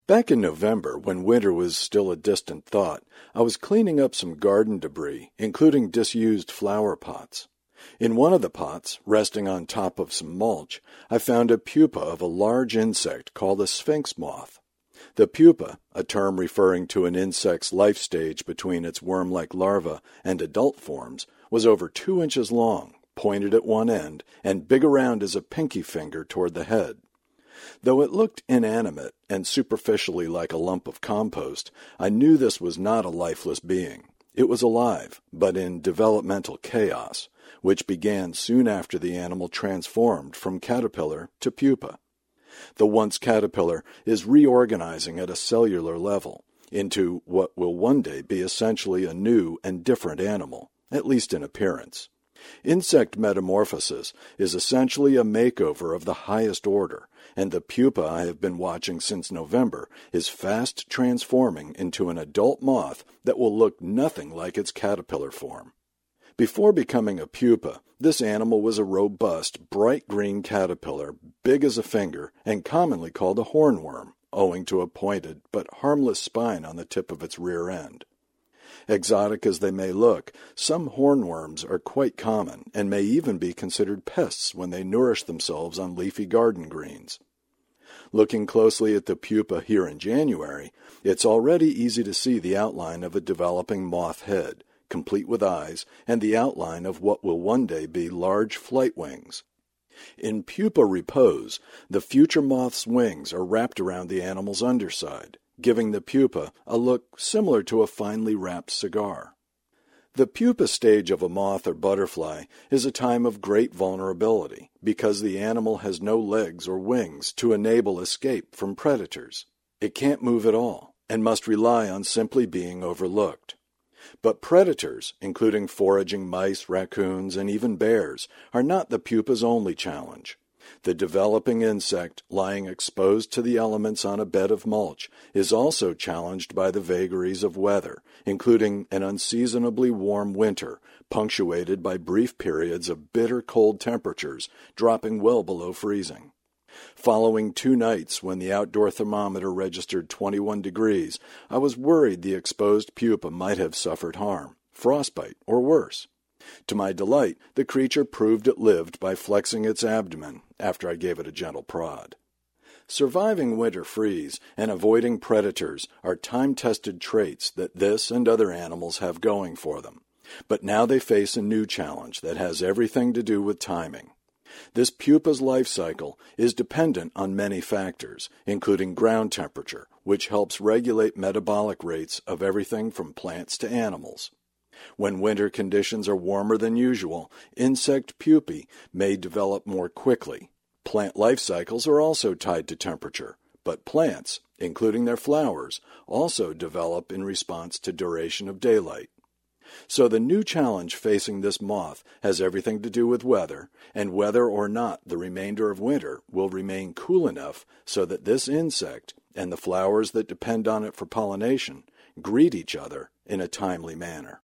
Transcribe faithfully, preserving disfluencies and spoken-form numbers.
Back in November, when winter was still a distant thought, I was cleaning up some garden debris, including disused flower pots. In one of the pots, resting on top of some mulch, I found a pupa of a large insect called a sphinx moth. The pupa, a term referring to an insect's life stage between its worm-like larva and adult forms, was over two inches long, pointed at one end, and big around as a pinky finger toward the head. Though it looked inanimate and superficially like a lump of compost, I knew this was not a lifeless being. It was alive, but in developmental chaos, which began soon after the animal transformed from caterpillar to pupa. The once caterpillar is reorganizing at a cellular level into what will one day be essentially a new and different animal, at least in appearance. Insect metamorphosis is essentially a makeover of the highest order, and the pupa I have been watching since November is fast transforming into an adult moth that will look nothing like its caterpillar form. Before becoming a pupa, this animal was a robust, bright green caterpillar, big as a finger, and commonly called a hornworm, owing to a pointed but harmless spine on the tip of its rear end. Exotic as they may look, some hornworms are quite common and may even be considered pests when they nourish themselves on leafy garden greens. Looking closely at the pupa here in January, it's already easy to see the outline of a developing moth head, complete with eyes, and the outline of what will one day be large flight wings. In pupa repose, the future moth's wings are wrapped around the animal's underside, giving the pupa a look similar to a finely wrapped cigar. The pupa stage of a moth or butterfly is a time of great vulnerability because the animal has no legs or wings to enable escape from predators. It can't move at all and must rely on simply being overlooked. But predators, including foraging mice, raccoons, and even bears, are not the pupa's only challenge. The developing insect, lying exposed to the elements on a bed of mulch, is also challenged by the vagaries of weather, including an unseasonably warm winter, punctuated by brief periods of bitter cold temperatures, dropping well below freezing. Following two nights when the outdoor thermometer registered twenty-one degrees, I was worried the exposed pupa might have suffered harm, frostbite, or worse. To my delight, the creature proved it lived by flexing its abdomen after I gave it a gentle prod. Surviving winter freeze and avoiding predators are time-tested traits that this and other animals have going for them. But now they face a new challenge that has everything to do with timing. This pupa's life cycle is dependent on many factors, including ground temperature, which helps regulate metabolic rates of everything from plants to animals. When winter conditions are warmer than usual, insect pupae may develop more quickly. Plant life cycles are also tied to temperature, but plants, including their flowers, also develop in response to duration of daylight. So the new challenge facing this moth has everything to do with weather, and whether or not the remainder of winter will remain cool enough so that this insect, and the flowers that depend on it for pollination, greet each other in a timely manner.